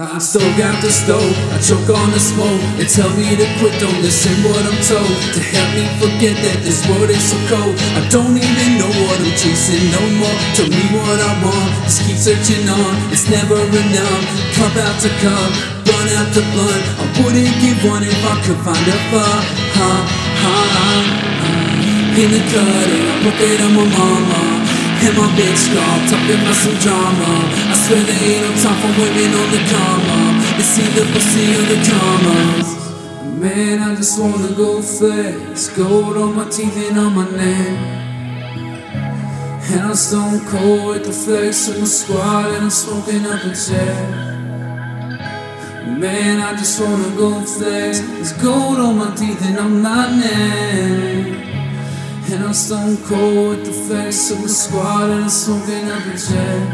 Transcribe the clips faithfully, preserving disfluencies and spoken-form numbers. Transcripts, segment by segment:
I stove out the stove, I choke on the smoke. They tell me to quit, don't listen what I'm told. To help me forget that this world is so cold. I don't even know what I'm chasing no more. Tell me what I want, just keep searching on. It's never enough, cup out to cup, blunt out to blunt. I wouldn't give one if I could find a far. Ha, ha, ha. In the cut and I put it on my mama. And my bitch girl talking about some drama. I swear there ain't no time for women on the come up. It's either pussy or the commas. Man, I just wanna go flex. Gold on my teeth and on my neck. And I'm stone cold with the flex of my squad. And I'm smoking up a jet. Man, I just wanna go flex. There's gold on my teeth and on my neck. And I'm stone cold with the face of my squad. And I'm smoking up a jet.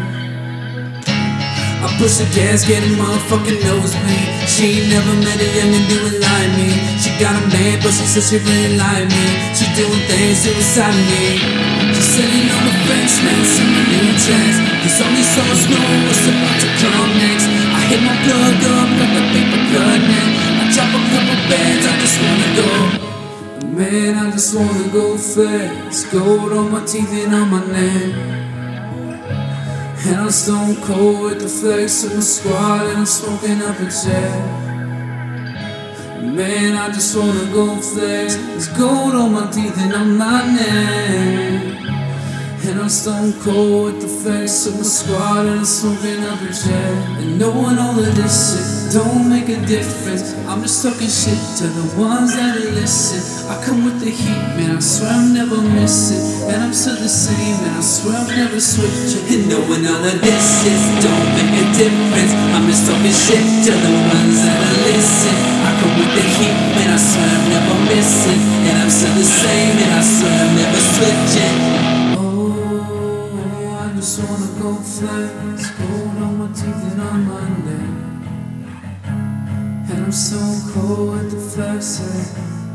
I push the gas, get a motherfucking nosebleed. She ain't never met a youngin' do it like me. She got a man, but she said she really like me. She doing things inside of me. She sitting on the fence, man, some new tracks. Cause only souls know what's about to come next. I hit my plug up like a paper cut, man. I drop a couple bands, I just wanna go. Man, I just wanna go flex. Gold on my teeth and on my neck. And I'm stone cold with the flex of my squad. And I'm smoking up a jet. Man, I just wanna go flex. There's gold on my teeth and on my neck. And I'm stone cold with the face of my squad. And I'm smoking up a jet. And knowing all of this shit don't make a difference. I'm just talking shit to the ones that listen. I come with the heat, man, I swear I'm never missing. And I'm still the same, man, I swear I'm never switching. And knowing all of this shit don't make a difference. I'm just talking shit to the ones that listen. I come with the heat, man, I swear I'm never missing. And I'm still the same, and I swear I'm never switching. Oh, I just wanna go flex. Gold on my teeth and on my neck. And I'm so cold with the flex.